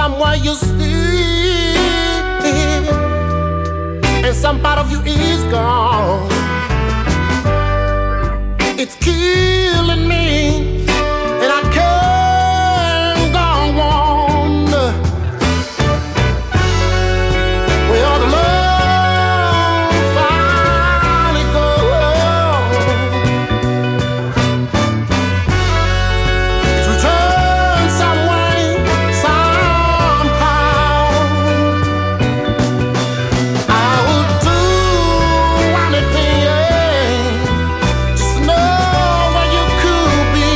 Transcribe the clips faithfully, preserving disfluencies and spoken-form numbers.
somewhere you sleep, and some part of you is gone. It's killing me, and I can't go on. Well, the love finally goes. It's returned some way, somehow. I would do anything, just to know where you could be.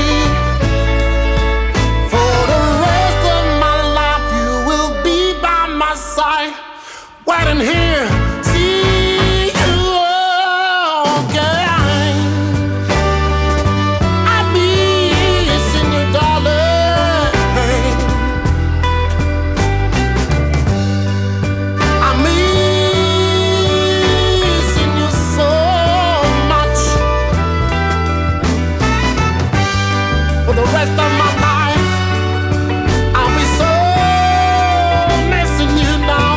For the rest of my life, you will be by my side, waiting here, see you again. I'm missing you, darling. I'm missing you so much. For the rest of my life, I'll be so missing you now.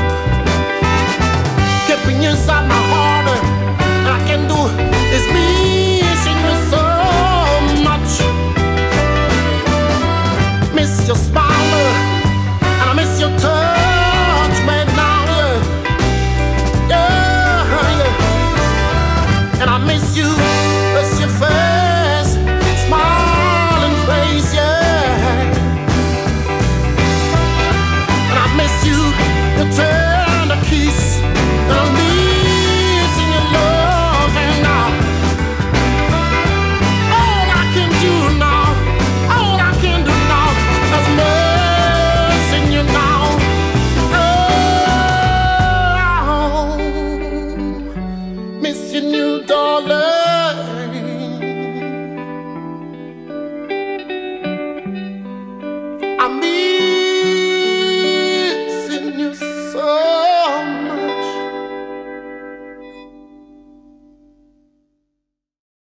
Keeping you inside my heart, and I can do is missing you so much. Miss your smile, and I miss your touch, man. Now, yeah, yeah. And I miss you, miss your face, smiling face, yeah. And I miss you, your tender kiss. And I'm missing your love, and now all I can do now, all I can do now is missing you now. Oh, missing you, darling. I miss